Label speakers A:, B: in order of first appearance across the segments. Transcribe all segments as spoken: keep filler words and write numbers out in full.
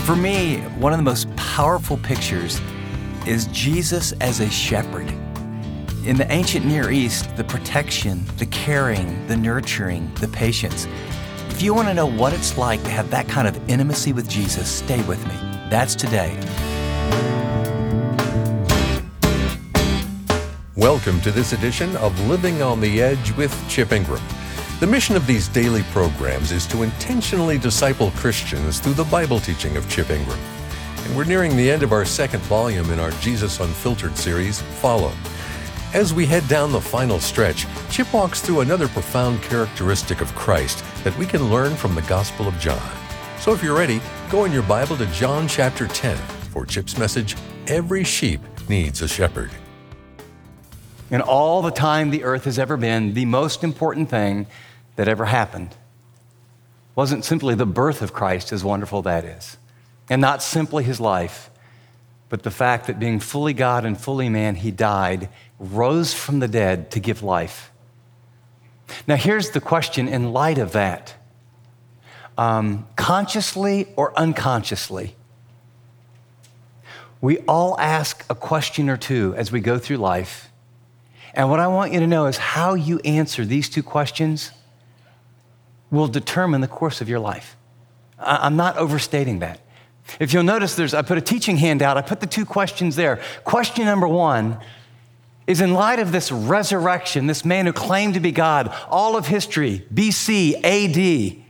A: For me, one of the most powerful pictures is Jesus as a shepherd. In the ancient Near East, the protection, the caring, the nurturing, the patience. If you want to know what it's like to have that kind of intimacy with Jesus, stay with me. That's today.
B: Welcome to this edition of Living on the Edge with Chip Ingram. The mission of these daily programs is to intentionally disciple Christians through the Bible teaching of Chip Ingram. And we're nearing the end of our second volume in our Jesus Unfiltered series, Follow. As we head down the final stretch, Chip walks through another profound characteristic of Christ that we can learn from the Gospel of John. So if you're ready, go in your Bible to John chapter ten for Chip's message, Every Sheep Needs a Shepherd.
A: In all the time the earth has ever been, the most important thing that ever happened wasn't simply the birth of Christ, as wonderful that is, and not simply his life, but the fact that being fully God and fully man, he died, rose from the dead to give life. Now here's the question in light of that. Um, consciously or unconsciously, we all ask a question or two as we go through life. And what I want you to know is how you answer these two questions will determine the course of your life. I'm not overstating that. If you'll notice, there's I put a teaching handout. I put the two questions there. Question number one is, in light of this resurrection, this man who claimed to be God, all of history, B C, A D,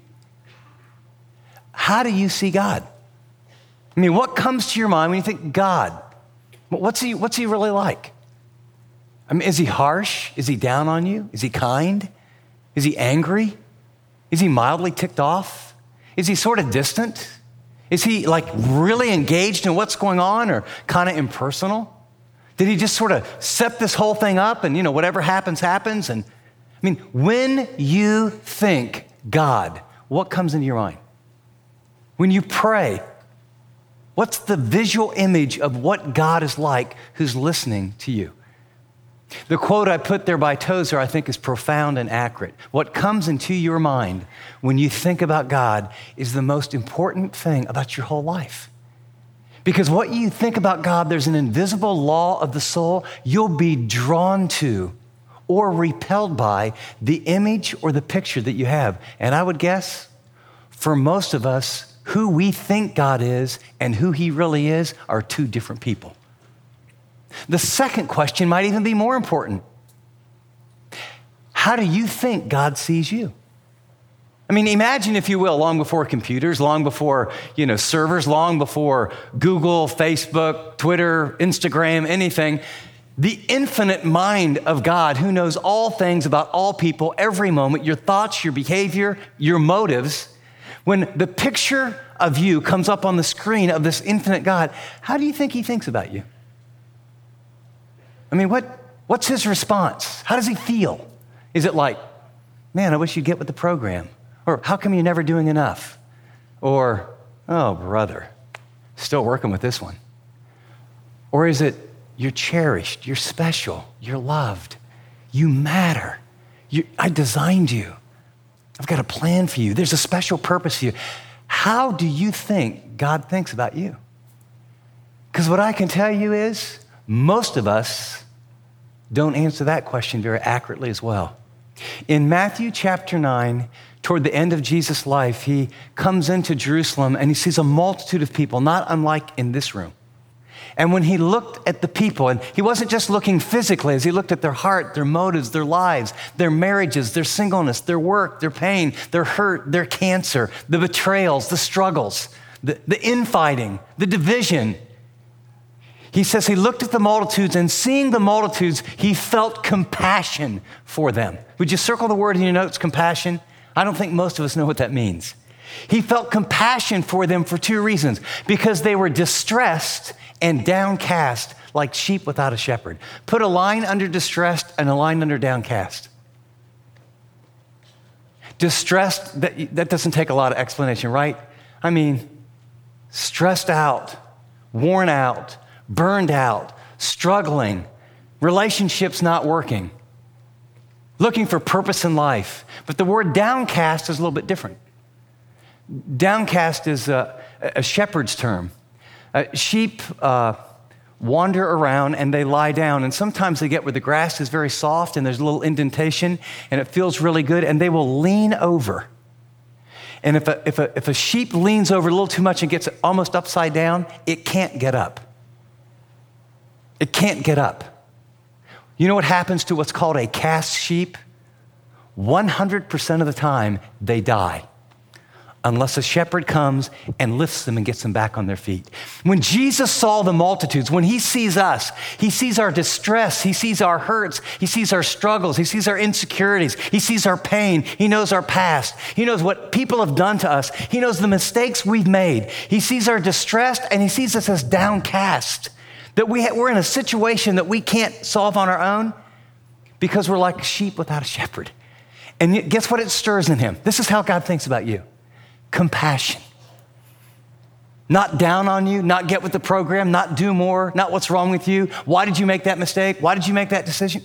A: how do you see God? I mean, what comes to your mind when you think God? What's he, what's he really like? I mean, is he harsh? Is he down on you? Is he kind? Is he angry? Is he mildly ticked off? Is he sort of distant? Is he like really engaged in what's going on, or kind of impersonal? Did he just sort of set this whole thing up and, you know, whatever happens, happens? And I mean, when you think God, what comes into your mind? When you pray, what's the visual image of what God is like who's listening to you? The quote I put there by Tozer, I think, is profound and accurate. What comes into your mind when you think about God is the most important thing about your whole life. Because what you think about God, there's an invisible law of the soul. You'll be drawn to or repelled by the image or the picture that you have. And I would guess, for most of us, who we think God is and who he really is are two different people. The second question might even be more important. How do you think God sees you? I mean, imagine, if you will, long before computers, long before, you know, servers, long before Google, Facebook, Twitter, Instagram, anything, the infinite mind of God who knows all things about all people, every moment, your thoughts, your behavior, your motives. When the picture of you comes up on the screen of this infinite God, how do you think he thinks about you? I mean, what, what's his response? How does he feel? Is it like, man, I wish you'd get with the program? Or how come you're never doing enough? Or, oh, brother, still working with this one? Or is it, you're cherished, you're special, you're loved, you matter, you, I designed you, I've got a plan for you, there's a special purpose for you. How do you think God thinks about you? Because what I can tell you is, most of us don't answer that question very accurately as well. In Matthew chapter nine, toward the end of Jesus' life, he comes into Jerusalem and he sees a multitude of people, not unlike in this room. And when he looked at the people, and he wasn't just looking physically, as he looked at their heart, their motives, their lives, their marriages, their singleness, their work, their pain, their hurt, their cancer, the betrayals, the struggles, the, the infighting, the division. He says he looked at the multitudes, and seeing the multitudes, he felt compassion for them. Would you circle the word in your notes, compassion? I don't think most of us know what that means. He felt compassion for them for two reasons. Because they were distressed and downcast like sheep without a shepherd. Put a line under distressed and a line under downcast. Distressed, that, that doesn't take a lot of explanation, right? I mean, stressed out, worn out, burned out, struggling, relationships not working, looking for purpose in life. But the word downcast is a little bit different. Downcast is, uh, a shepherd's term. Uh, sheep uh, wander around and they lie down, and sometimes they get where the grass is very soft and there's a little indentation and it feels really good, and they will lean over. And if a, if a, if a sheep leans over a little too much and gets almost upside down, it can't get up. It can't get up. You know what happens to what's called a cast sheep? one hundred percent of the time, they die, unless a shepherd comes and lifts them and gets them back on their feet. When Jesus saw the multitudes, when he sees us, he sees our distress, he sees our hurts, he sees our struggles, he sees our insecurities, he sees our pain, he knows our past, he knows what people have done to us, he knows the mistakes we've made, he sees our distress, and he sees us as downcast, that we ha- we're in a situation that we can't solve on our own because we're like sheep without a shepherd. And yet, guess what it stirs in him? This is how God thinks about you. Compassion. Not down on you, not get with the program, not do more, not what's wrong with you. Why did you make that mistake? Why did you make that decision?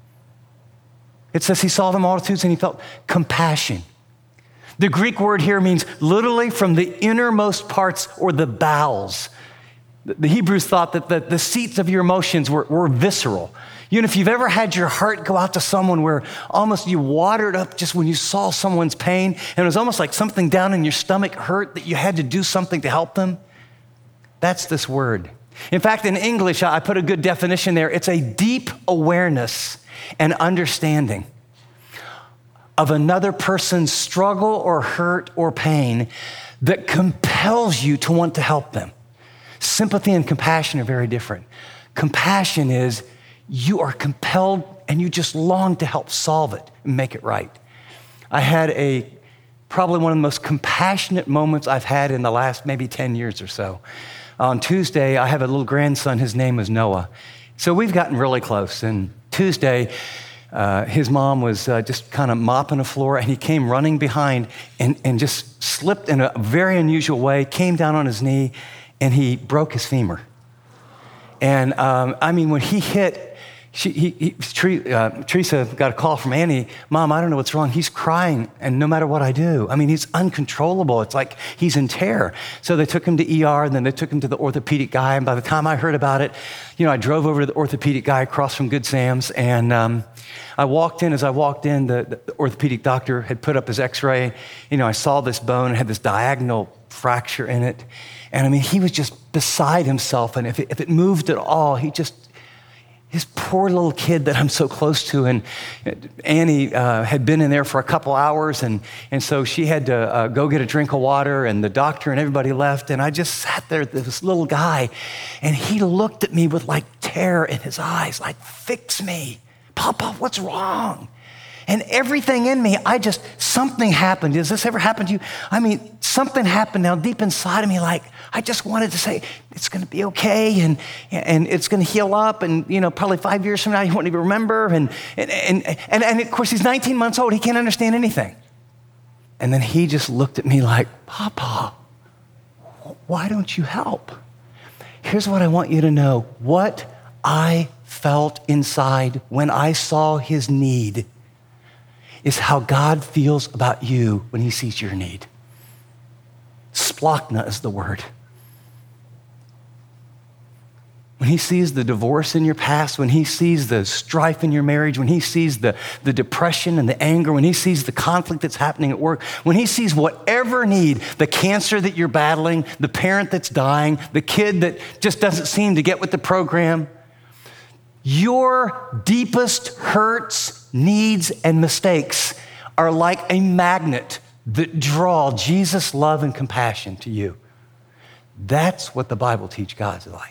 A: It says he saw the multitudes and he felt compassion. The Greek word here means literally from the innermost parts or the bowels. The Hebrews thought that the, the seats of your emotions were, were visceral. You know, if you've ever had your heart go out to someone where almost you watered up just when you saw someone's pain, and it was almost like something down in your stomach hurt that you had to do something to help them, that's this word. In fact, in English, I put a good definition there. It's a deep awareness and understanding of another person's struggle or hurt or pain that compels you to want to help them. Sympathy and compassion are very different. Compassion is you are compelled and you just long to help solve it and make it right. I had a probably one of the most compassionate moments I've had in the last maybe ten years or so. On Tuesday, I have a little grandson. His name is Noah. So we've gotten really close. And Tuesday, uh, his mom was uh, just kind of mopping the floor, and he came running behind and, and just slipped in a very unusual way, came down on his knee, and he broke his femur. And um, I mean, when he hit, She, he, he, uh, Teresa got a call from Annie, Mom, I don't know what's wrong. He's crying, and no matter what I do, I mean, he's uncontrollable. It's like he's in terror. So they took him to E R, and then they took him to the orthopedic guy. And by the time I heard about it, you know, I drove over to the orthopedic guy across from Good Sam's, and um, I walked in. As I walked in, the, the orthopedic doctor had put up his x-ray. You know, I saw this bone. It had this diagonal fracture in it. And I mean, he was just beside himself. And if it, if it moved at all, he just, his poor little kid that I'm so close to, and Annie uh, had been in there for a couple hours, and, and so she had to uh, go get a drink of water, and the doctor and everybody left, and I just sat there, this little guy, and he looked at me with like terror in his eyes, like, fix me. Papa, what's wrong? And everything in me, I just, something happened. Does this ever happen to you? I mean, something happened now deep inside of me, like, I just wanted to say, it's gonna be okay, and and it's gonna heal up, and you know, probably five years from now, you won't even remember, and and and, and, and of course, he's nineteen months old, he can't understand anything. And then he just looked at me like, Papa, why don't you help? Here's what I want you to know. What I felt inside when I saw his need is how God feels about you when he sees your need. Splachna is the word. When he sees the divorce in your past, when he sees the strife in your marriage, when he sees the, the depression and the anger, when he sees the conflict that's happening at work, when he sees whatever need, the cancer that you're battling, the parent that's dying, the kid that just doesn't seem to get with the program, your deepest hurts, needs, and mistakes are like a magnet that draw Jesus' love and compassion to you. That's what the Bible teaches God's like.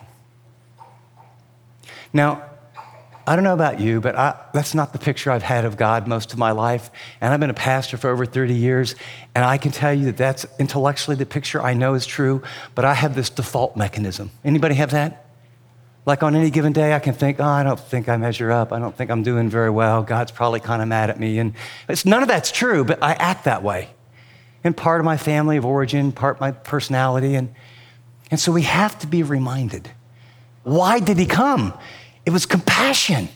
A: Now, I don't know about you, but I, that's not the picture I've had of God most of my life. And I've been a pastor for over thirty years, and I can tell you that that's intellectually the picture I know is true, but I have this default mechanism. Anybody have that? Like on any given day, I can think, oh, I don't think I measure up. I don't think I'm doing very well. God's probably kind of mad at me. And it's, none of that's true, but I act that way. And part of my family of origin, part of my personality. And, and so we have to be reminded. Why did he come? It was compassion.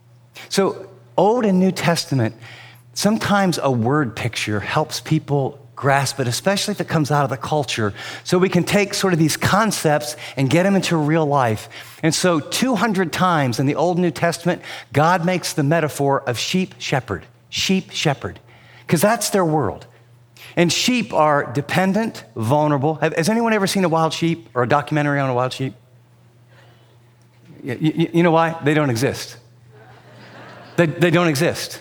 A: So Old and New Testament, sometimes a word picture helps people grasp it, especially if it comes out of the culture. So we can take sort of these concepts and get them into real life. And so two hundred times in the Old and New Testament, God makes the metaphor of sheep shepherd, sheep shepherd, because that's their world. And sheep are dependent, vulnerable. Has anyone ever seen a wild sheep or a documentary on a wild sheep? You, you, you know why? They don't exist. They, they don't exist.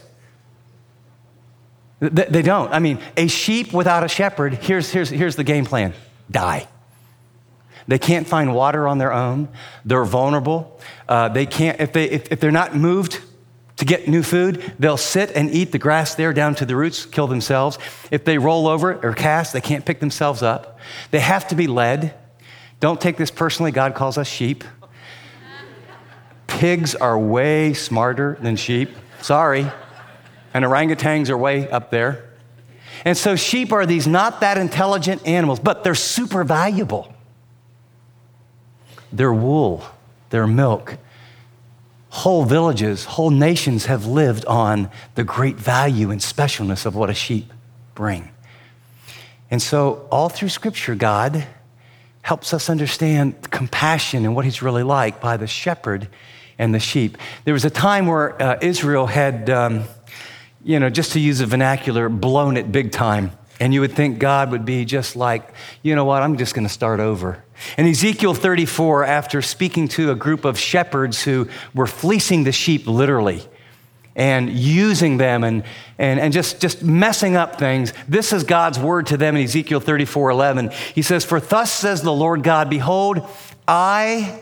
A: They, they don't. I mean, a sheep without a shepherd, here's, here's, here's the game plan. Die. They can't find water on their own. They're vulnerable. Uh, they can't, if, they, if, if they're not moved to get new food, they'll sit and eat the grass there down to the roots, kill themselves. If they roll over or cast, they can't pick themselves up. They have to be led. Don't take this personally. God calls us sheep. Pigs are way smarter than sheep. Sorry. And orangutans are way up there. And so sheep are these not that intelligent animals, but they're super valuable. Their wool, their milk. Whole villages, whole nations have lived on the great value and specialness of what a sheep bring. And so all through Scripture, God helps us understand compassion and what he's really like by the shepherd and the sheep. There was a time where uh, Israel had, um, you know, just to use a vernacular, blown it big time. And you would think God would be just like, you know what, I'm just going to start over. In Ezekiel thirty-four, after speaking to a group of shepherds who were fleecing the sheep literally and using them and, and, and just, just messing up things, this is God's word to them in Ezekiel thirty-four eleven. He says, "For thus says the Lord God, behold, I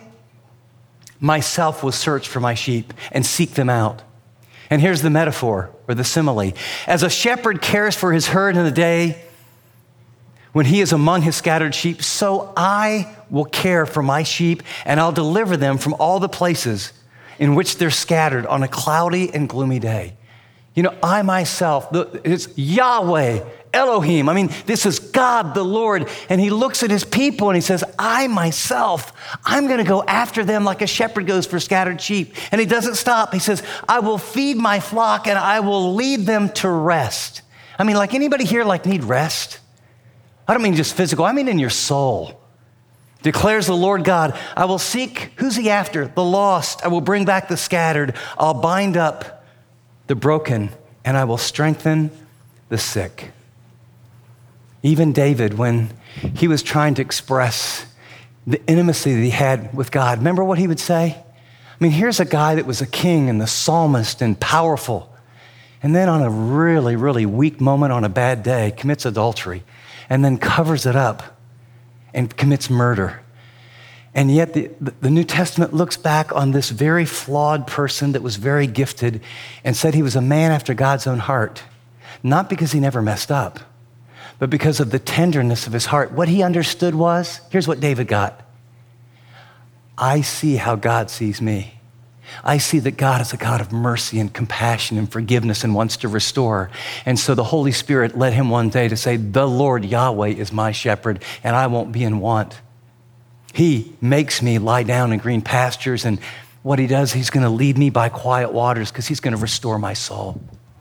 A: myself will search for my sheep and seek them out." And here's the metaphor or the simile. As a shepherd cares for his herd in the day when he is among his scattered sheep, so I will care for my sheep, and I'll deliver them from all the places in which they're scattered on a cloudy and gloomy day. You know, I myself, it's Yahweh, Elohim. I mean, this is God, the Lord, and he looks at his people and he says, I myself, I'm going to go after them like a shepherd goes for scattered sheep. And he doesn't stop. He says, I will feed my flock and I will lead them to rest. I mean, like anybody here like need rest? I don't mean just physical. I mean in your soul. Declares the Lord God, I will seek, who's he after? The lost. I will bring back the scattered. I'll bind up the broken and I will strengthen the sick. Even David, when he was trying to express the intimacy that he had with God, remember what he would say? I mean, here's a guy that was a king and the psalmist and powerful. And then on a really, really weak moment on a bad day, commits adultery and then covers it up and commits murder. And yet the, the New Testament looks back on this very flawed person that was very gifted and said he was a man after God's own heart, not because he never messed up, but because of the tenderness of his heart. What he understood was, here's what David got. I see how God sees me. I see that God is a God of mercy and compassion and forgiveness and wants to restore. And so the Holy Spirit led him one day to say, the Lord Yahweh is my shepherd and I won't be in want. He makes me lie down in green pastures, and what he does, he's going to lead me by quiet waters because he's going to restore my soul.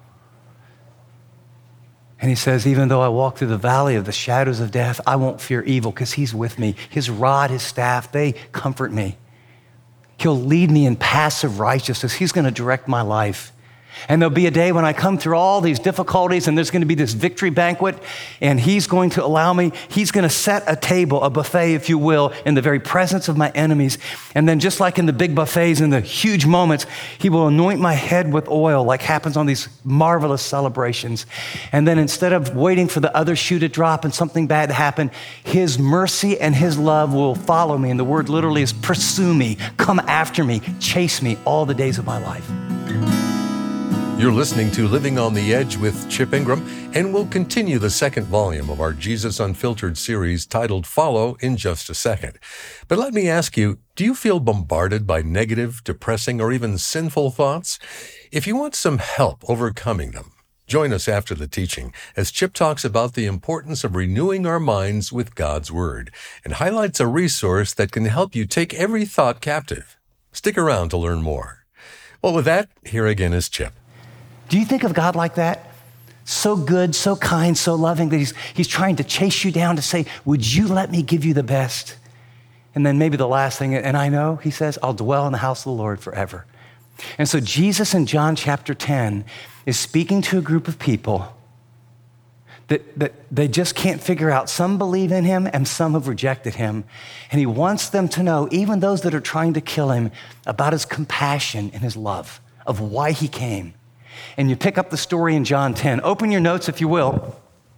A: And he says, even though I walk through the valley of the shadows of death, I won't fear evil because he's with me. His rod, his staff, they comfort me. He'll lead me in paths of righteousness. He's going to direct my life. And there'll be a day when I come through all these difficulties and there's going to be this victory banquet, and he's going to allow me, he's going to set a table, a buffet, if you will, in the very presence of my enemies. And then just like in the big buffets, in the huge moments, he will anoint my head with oil like happens on these marvelous celebrations. And then instead of waiting for the other shoe to drop and something bad to happen, his mercy and his love will follow me. And the word literally is pursue me, come after me, chase me all the days of my life.
B: You're listening to Living on the Edge with Chip Ingram, and we'll continue the second volume of our Jesus Unfiltered series titled Follow in just a second. But let me ask you, do you feel bombarded by negative, depressing, or even sinful thoughts? If you want some help overcoming them, join us after the teaching as Chip talks about the importance of renewing our minds with God's Word and highlights a resource that can help you take every thought captive. Stick around to learn more. Well, with that, here again is Chip.
A: Do you think of God like that? so good, so kind, so loving that he's, he's trying to chase you down to say, would you let me give you the best? And then maybe the last thing, and I know, he says, I'll dwell in the house of the Lord forever. And so Jesus in John chapter ten is speaking to a group of people that, that they just can't figure out. Some believe in him and some have rejected him. And he wants them to know, even those that are trying to kill him, about his compassion and his love, of why he came. And you pick up the story in John ten. Open your notes if you will.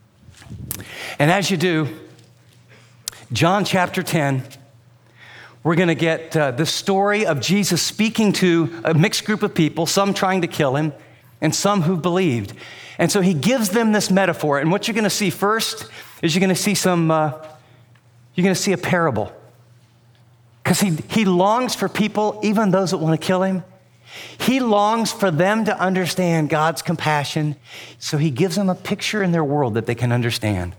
A: And as you do, John chapter ten, we're going to get uh, the story of Jesus speaking to a mixed group of people, some trying to kill him and some who believed. And so he gives them this metaphor. And what you're going to see first is you're going to see some, uh, you're going to see a parable. Because he, he longs for people, even those that want to kill him. He longs for them to understand God's compassion. So he gives them a picture in their world that they can understand.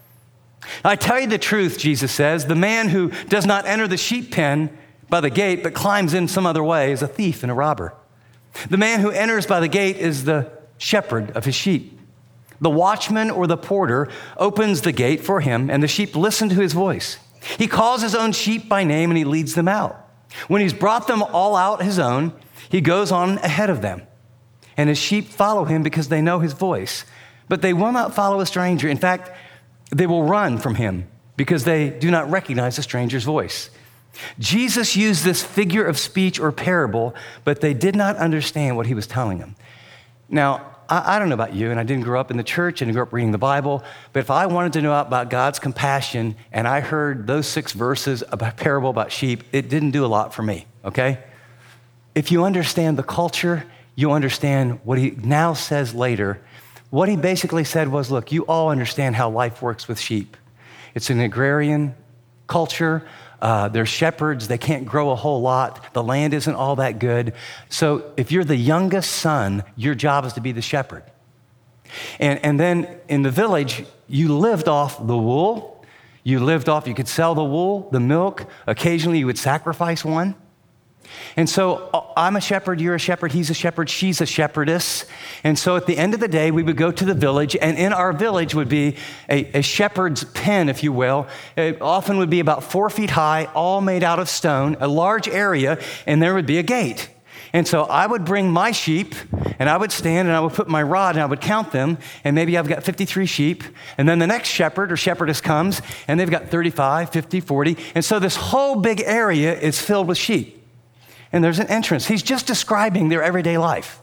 A: I tell you the truth, Jesus says, the man who does not enter the sheep pen by the gate, but climbs in some other way is a thief and a robber. The man who enters by the gate is the shepherd of his sheep. The watchman or the porter opens the gate for him, and the sheep listen to his voice. He calls his own sheep by name, and he leads them out. When he's brought them all out his own, he goes on ahead of them. And his sheep follow him because they know his voice. But they will not follow a stranger. In fact, they will run from him because they do not recognize a stranger's voice. Jesus used this figure of speech or parable, but they did not understand what he was telling them. Now, I, I don't know about you, and I didn't grow up in the church and grew up reading the Bible, but if I wanted to know about God's compassion and I heard those six verses about a parable about sheep, it didn't do a lot for me, okay? If you understand the culture, you understand what he now says later. What he basically said was, look, you all understand how life works with sheep. It's an agrarian culture. Uh, they're shepherds. They can't grow a whole lot. The land isn't all that good. So if you're the youngest son, your job is to be the shepherd. And, and then in the village, you lived off the wool. You lived off, you could sell the wool, the milk. Occasionally you would sacrifice one. And so I'm a shepherd, you're a shepherd, he's a shepherd, she's a shepherdess. And so at the end of the day, we would go to the village, and in our village would be a, a shepherd's pen, if you will. It often would be about four feet high, all made out of stone, a large area, and there would be a gate. And so I would bring my sheep, and I would stand, and I would put my rod, and I would count them, and maybe I've got fifty-three sheep. And then the next shepherd or shepherdess comes, and they've got thirty-five, fifty, forty. And so this whole big area is filled with sheep. And there's an entrance. He's just describing their everyday life.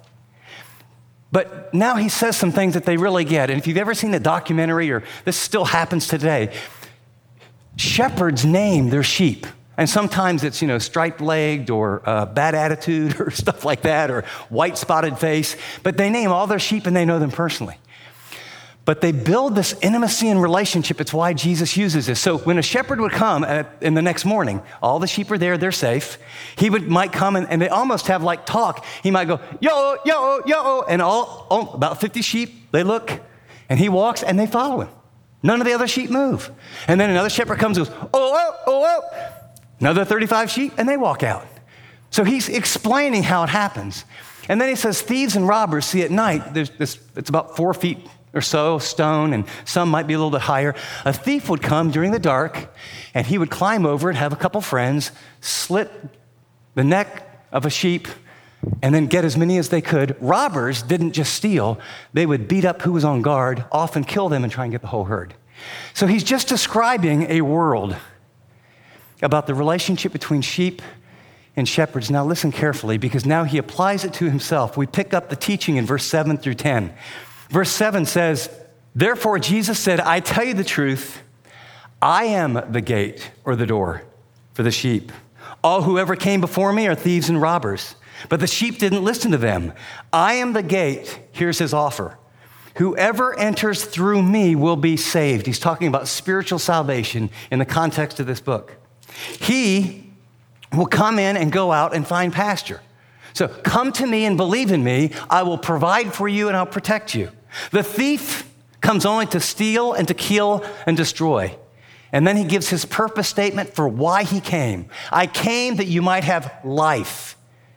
A: But now he says some things that they really get. And if you've ever seen a documentary, or this still happens today, shepherds name their sheep. And sometimes it's, you know, striped-legged or uh, bad attitude or stuff like that, or white-spotted face. But they name all their sheep and they know them personally. But they build this intimacy and relationship. It's why Jesus uses this. So when a shepherd would come at, in the next morning, all the sheep are there, they're safe. He would might come and, and they almost have like talk. He might go, yo, yo, yo, and all, oh, about fifty sheep, they look, and he walks and they follow him. None of the other sheep move. And then another shepherd comes and goes, oh, oh, oh, oh. Another thirty-five sheep, and they walk out. So he's explaining how it happens. And then he says, thieves and robbers, see at night, there's this, it's about four feet or so, stone, and some might be a little bit higher. A thief would come during the dark, and he would climb over and have a couple friends, slit the neck of a sheep, and then get as many as they could. Robbers didn't just steal. They would beat up who was on guard, often kill them, and try and get the whole herd. So he's just describing a world about the relationship between sheep and shepherds. Now listen carefully, because now he applies it to himself. We pick up the teaching in verse seven through ten. Verse seven says, therefore Jesus said, I tell you the truth, I am the gate or the door for the sheep. All who ever came before me are thieves and robbers, but the sheep didn't listen to them. I am the gate. Here's his offer. Whoever enters through me will be saved. He's talking about spiritual salvation in the context of this book. He will come in and go out and find pasture. So come to me and believe in me. I will provide for you and I'll protect you. The thief comes only to steal and to kill and destroy. And then he gives his purpose statement for why he came. I came that you might have life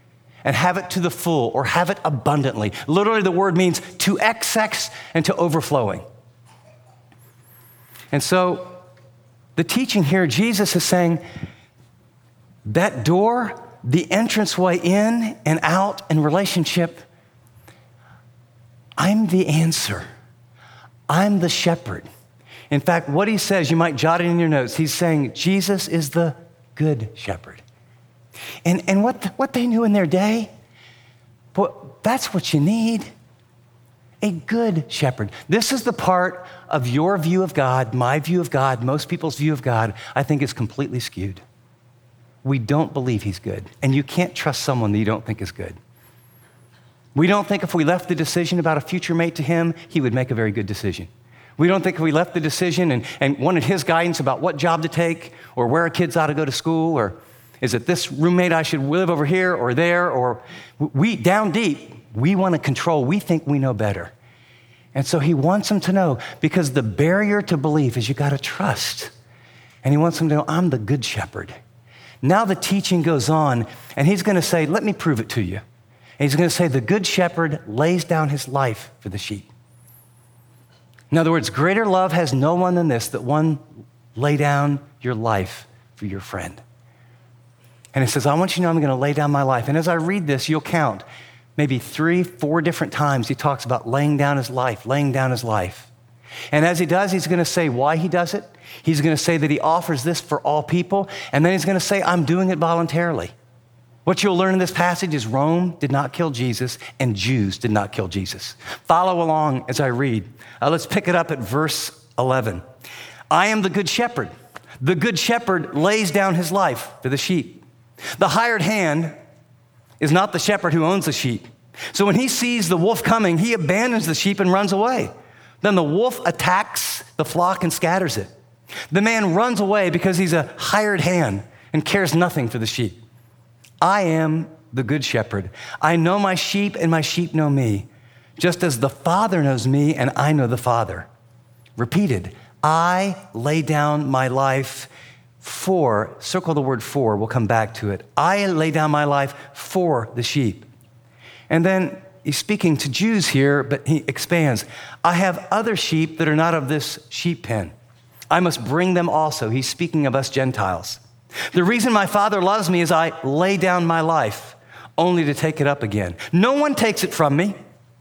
A: and have it to the full or have it abundantly. Literally, the word means to excess and to overflowing. And so the teaching here, Jesus is saying that door, the entranceway in and out in relationship, I'm the answer. I'm the shepherd. In fact, what he says, you might jot it in your notes. He's saying Jesus is the good shepherd. And, and what, the, what they knew in their day, boy, that's what you need. A good shepherd. This is the part of your view of God, my view of God, most people's view of God, I think is completely skewed. We don't believe he's good. And you can't trust someone that you don't think is good. We don't think if we left the decision about a future mate to him, he would make a very good decision. We don't think if we left the decision and, and wanted his guidance about what job to take or where our kids ought to go to school, or is it this roommate I should live over here or there, or we, down deep, we want to control. We think we know better. And so he wants them to know, because the barrier to belief is you got to trust. And he wants them to know, I'm the good shepherd. Now the teaching goes on, and he's going to say, let me prove it to you. And he's going to say, the good shepherd lays down his life for the sheep. In other words, greater love has no one than this, that one lay down your life for your friend. And he says, I want you to know I'm going to lay down my life. And as I read this, you'll count maybe three, four different times he talks about laying down his life, laying down his life. And as he does, he's going to say why he does it. He's going to say that he offers this for all people. And then he's going to say, I'm doing it voluntarily. What you'll learn in this passage is Rome did not kill Jesus and Jews did not kill Jesus. Follow along as I read. Uh, let's pick it up at verse eleven. I am the good shepherd. The good shepherd lays down his life for the sheep. The hired hand is not the shepherd who owns the sheep. So when he sees the wolf coming, he abandons the sheep and runs away. Then the wolf attacks the flock and scatters it. The man runs away because he's a hired hand and cares nothing for the sheep. I am the good shepherd. I know my sheep and my sheep know me, just as the Father knows me and I know the Father. Repeated, I lay down my life for, circle the word for, we'll come back to it. I lay down my life for the sheep. And then he's speaking to Jews here, but he expands. I have other sheep that are not of this sheep pen. I must bring them also. He's speaking of us Gentiles. The reason my Father loves me is I lay down my life only to take it up again. No one takes it from me.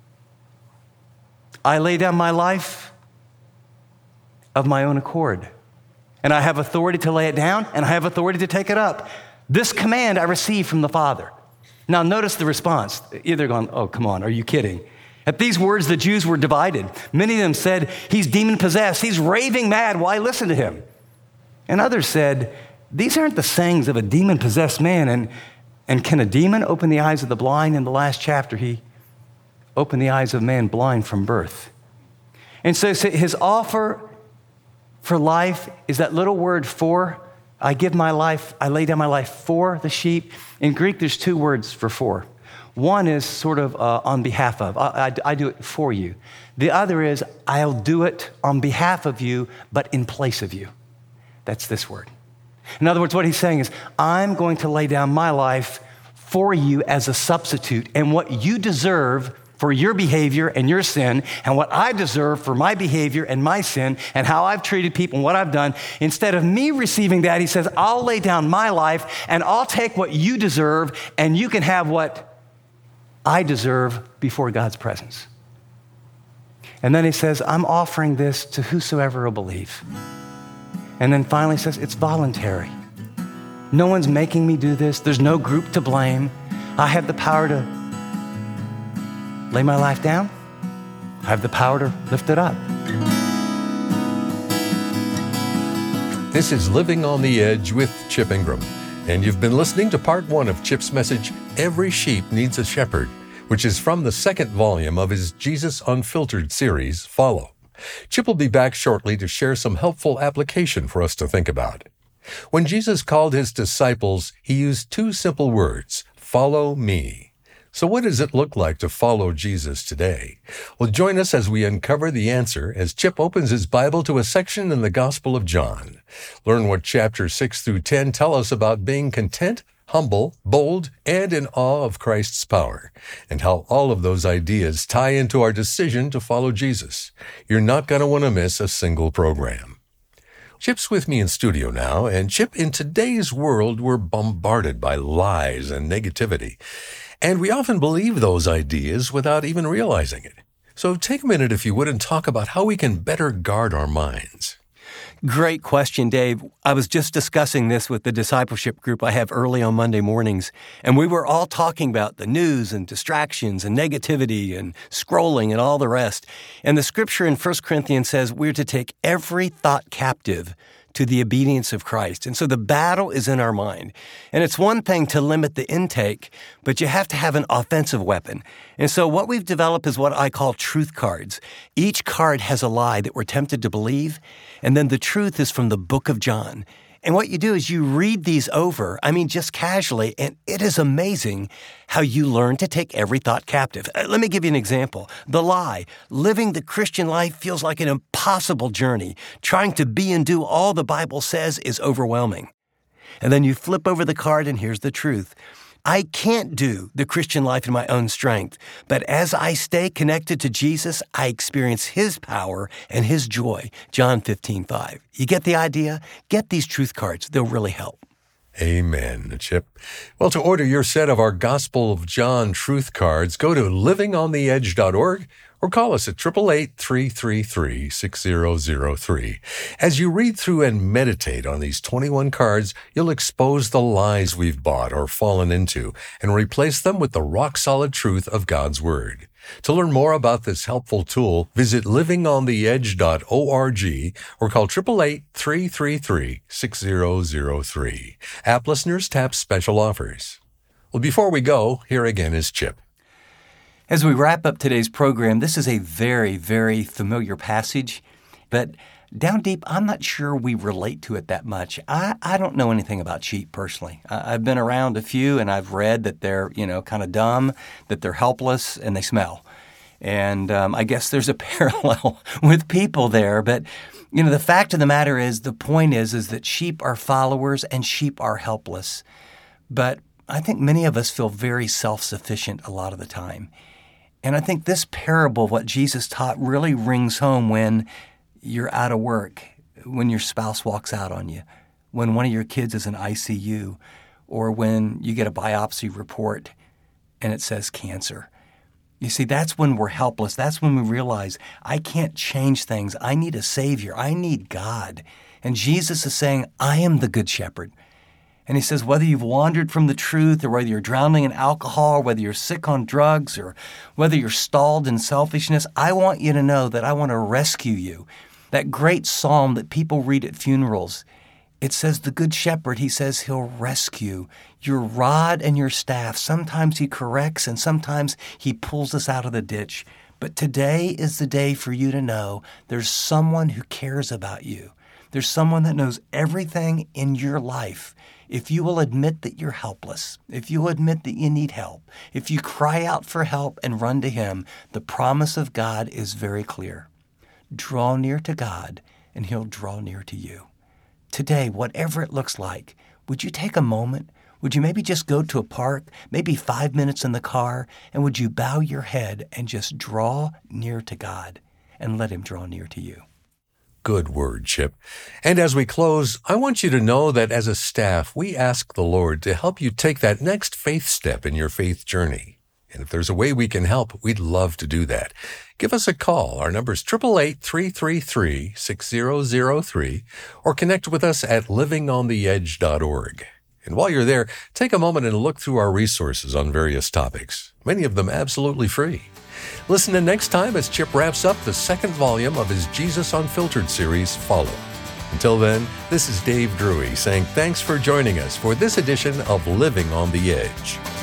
A: I lay down my life of my own accord. And I have authority to lay it down, and I have authority to take it up. This command I received from the Father. Now notice the response. They're going, oh, come on, are you kidding? At these words, the Jews were divided. Many of them said, he's demon-possessed. He's raving mad. Why listen to him? And others said, these aren't the sayings of a demon-possessed man. And, and can a demon open the eyes of the blind? In the last chapter, he opened the eyes of man blind from birth. And so his offer for life is that little word for. I give my life, I lay down my life for the sheep. In Greek, there's two words for for. One is sort of uh, on behalf of. I, I, I do it for you. The other is I'll do it on behalf of you, but in place of you. That's this word. In other words, what he's saying is, I'm going to lay down my life for you as a substitute, and what you deserve for your behavior and your sin, and what I deserve for my behavior and my sin, and how I've treated people and what I've done, instead of me receiving that, he says, I'll lay down my life, and I'll take what you deserve, and you can have what I deserve before God's presence. And then he says, I'm offering this to whosoever will believe. And then finally says, it's voluntary. No one's making me do this. There's no group to blame. I have the power to lay my life down. I have the power to lift it up.
B: This is Living on the Edge with Chip Ingram. And you've been listening to part one of Chip's message, Every Sheep Needs a Shepherd, which is from the second volume of his Jesus Unfiltered series, Follow. Chip will be back shortly to share some helpful application for us to think about. When Jesus called his disciples, he used two simple words, follow me. So what does it look like to follow Jesus today? Well, join us as we uncover the answer as Chip opens his Bible to a section in the Gospel of John. Learn what chapters six through ten tell us about being content humble, bold, and in awe of Christ's power, and how all of those ideas tie into our decision to follow Jesus. You're not going to want to miss a single program. Chip's with me in studio now, and Chip, in today's world, we're bombarded by lies and negativity, and we often believe those ideas without even realizing it. So take a minute, if you would, and talk about how we can better guard our minds.
C: Great question, Dave. I was just discussing this with the discipleship group I have early on Monday mornings, and we were all talking about the news and distractions and negativity and scrolling and all the rest. And the scripture in First Corinthians says we're to take every thought captive to the obedience of Christ. And so the battle is in our mind. And it's one thing to limit the intake, but you have to have an offensive weapon. And so what we've developed is what I call truth cards. Each card has a lie that we're tempted to believe, and then the truth is from the book of John. And what you do is you read these over, I mean, just casually, and it is amazing how you learn to take every thought captive. Let me give you an example. The lie. Living the Christian life feels like an impossible journey. Trying to be and do all the Bible says is overwhelming. And then you flip over the card, and here's the truth. I can't do the Christian life in my own strength, but as I stay connected to Jesus, I experience His power and His joy. John fifteen five. You get the idea? Get these truth cards. They'll really help.
B: Amen, Chip. Well, to order your set of our Gospel of John truth cards, go to living on the edge dot org or call us at eight eight eight, three three three, six zero zero three. As you read through and meditate on these twenty-one cards, you'll expose the lies we've bought or fallen into and replace them with the rock-solid truth of God's Word. To learn more about this helpful tool, visit living on the edge dot org or call eight eight eight, three three three, six zero zero three. App listeners tap special offers. Well, before we go, here again is Chip.
C: As we wrap up today's program, this is a very, very familiar passage, but down deep, I'm not sure we relate to it that much. I, I don't know anything about sheep personally. I, I've been around a few, and I've read that they're, you know, kind of dumb, that they're helpless, and they smell. And um, I guess there's a parallel with people there. But, you know, the fact of the matter is, the point is, is that sheep are followers and sheep are helpless. But I think many of us feel very self-sufficient a lot of the time. And I think this parable of what Jesus taught really rings home when you're out of work, when your spouse walks out on you, when one of your kids is in I C U, or when you get a biopsy report and it says cancer. You see, that's when we're helpless. That's when we realize, I can't change things. I need a Savior. I need God. And Jesus is saying, I am the Good Shepherd. And He says, whether you've wandered from the truth, or whether you're drowning in alcohol, or whether you're sick on drugs, or whether you're stalled in selfishness, I want you to know that I want to rescue you. That great psalm that people read at funerals, it says the Good Shepherd, He says He'll rescue. Your rod and your staff, sometimes He corrects and sometimes He pulls us out of the ditch. But today is the day for you to know there's someone who cares about you. There's someone that knows everything in your life. If you will admit that you're helpless, if you admit that you need help, if you cry out for help and run to Him, the promise of God is very clear. Draw near to God, and He'll draw near to you. Today, whatever it looks like, would you take a moment? Would you maybe just go to a park, maybe five minutes in the car, and would you bow your head and just draw near to God and let Him draw near to you?
B: Good word, Chip. And as we close, I want you to know that as a staff, we ask the Lord to help you take that next faith step in your faith journey. And if there's a way we can help, we'd love to do that. Give us a call. Our number is eight eight eight, three three three, six zero zero three, or connect with us at living on the edge dot org. And while you're there, take a moment and look through our resources on various topics, many of them absolutely free. Listen in next time as Chip wraps up the second volume of his Jesus Unfiltered series, Follow. Until then, this is Dave Drury saying thanks for joining us for this edition of Living on the Edge.